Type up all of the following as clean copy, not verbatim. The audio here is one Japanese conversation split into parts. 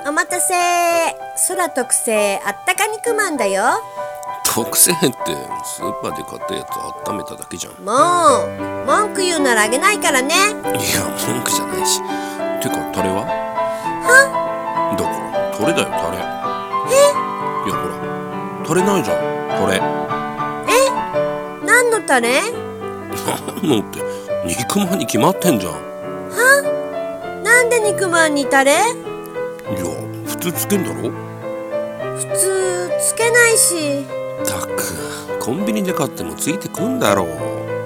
お待たせ。空特製あったか肉まんだよ。 特製ってスーパーで買ったやつ温めただけじゃん。 もう文句言うならあげないからね。 いや文句じゃないし。てかタレは？だからタレだよタレ。いやほらタレないじゃんタレ。 何のタレ？ 何のって肉まんに決まってんじゃん。 なんで肉まんにタレ？ いや普通つけんだろ。 普通つけないし。 たくコンビニで買ってもついてくんだろう。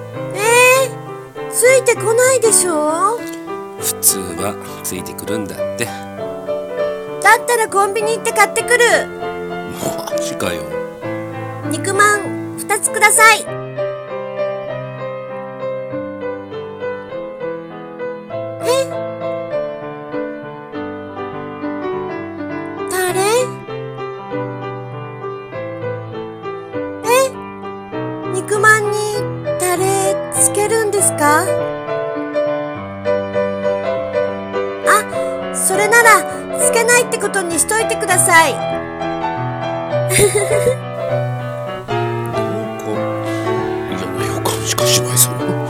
ついてこないでしょ。 普通はついてくるんだって。 だったらコンビニ行って買ってくる。 マジかよ。 肉まん2つください。タレ？肉まんにタレつけるんですか？あ、それならつけないってことにしといてください。 なんか嫌な予感しかしないぞ。